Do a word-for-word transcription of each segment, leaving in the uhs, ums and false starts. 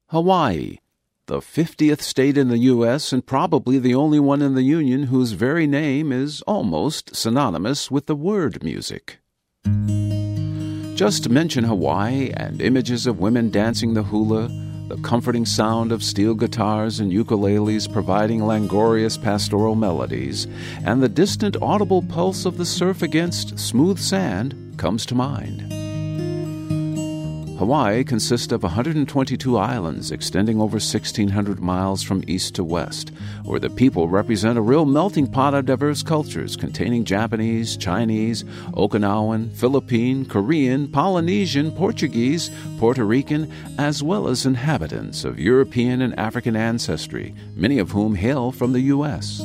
Hawaii, the fiftieth state in the U S and probably the only one in the Union whose very name is almost synonymous with the word music. Just mention Hawaii and images of women dancing the hula, the comforting sound of steel guitars and ukuleles providing languorous pastoral melodies, and the distant audible pulse of the surf against smooth sand comes to mind. Hawaii consists of one hundred twenty-two islands extending over sixteen hundred miles from east to west, where the people represent a real melting pot of diverse cultures containing Japanese, Chinese, Okinawan, Philippine, Korean, Polynesian, Portuguese, Puerto Rican, as well as inhabitants of European and African ancestry, many of whom hail from the U S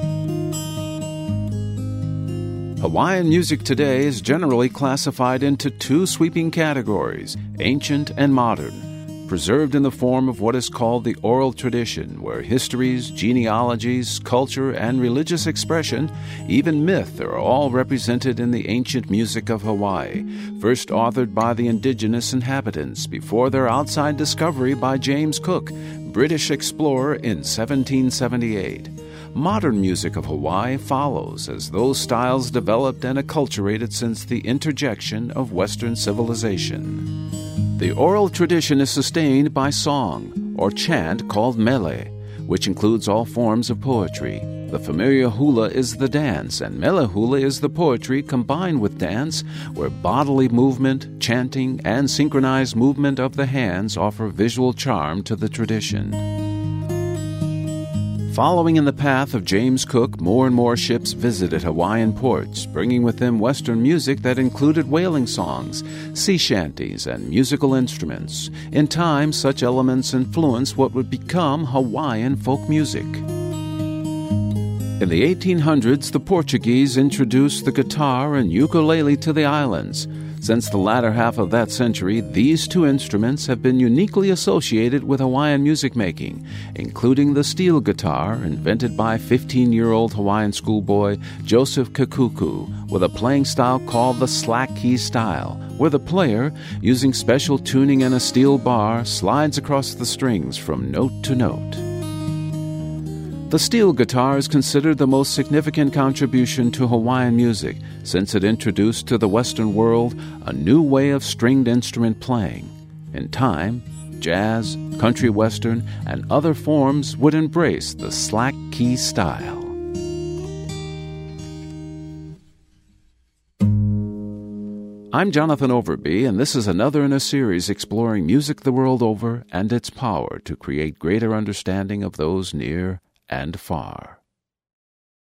Hawaiian music today is generally classified into two sweeping categories, ancient and modern, preserved in the form of what is called the oral tradition, where histories, genealogies, culture, and religious expression, even myth, are all represented in the ancient music of Hawaii, first authored by the indigenous inhabitants before their outside discovery by James Cook, British explorer, in seventeen seventy-eight. Modern music of Hawaii follows as those styles developed and acculturated since the interjection of Western civilization. The oral tradition is sustained by song, or chant called mele, which includes all forms of poetry. The familiar hula is the dance, and mele hula is the poetry combined with dance, where bodily movement, chanting, and synchronized movement of the hands offer visual charm to the tradition. Following in the path of James Cook, more and more ships visited Hawaiian ports, bringing with them Western music that included whaling songs, sea shanties, and musical instruments. In time, such elements influenced what would become Hawaiian folk music. In the eighteen hundreds, the Portuguese introduced the guitar and ukulele to the islands. Since the latter half of that century, these two instruments have been uniquely associated with Hawaiian music making, including the steel guitar, invented by fifteen-year-old Hawaiian schoolboy Joseph Kikuku, with a playing style called the slack key style, where the player, using special tuning and a steel bar, slides across the strings from note to note. The steel guitar is considered the most significant contribution to Hawaiian music, since it introduced to the Western world a new way of stringed instrument playing. In time, jazz, country western, and other forms would embrace the slack key style. I'm Jonathan Overby, and this is another in a series exploring music the world over and its power to create greater understanding of those near and far.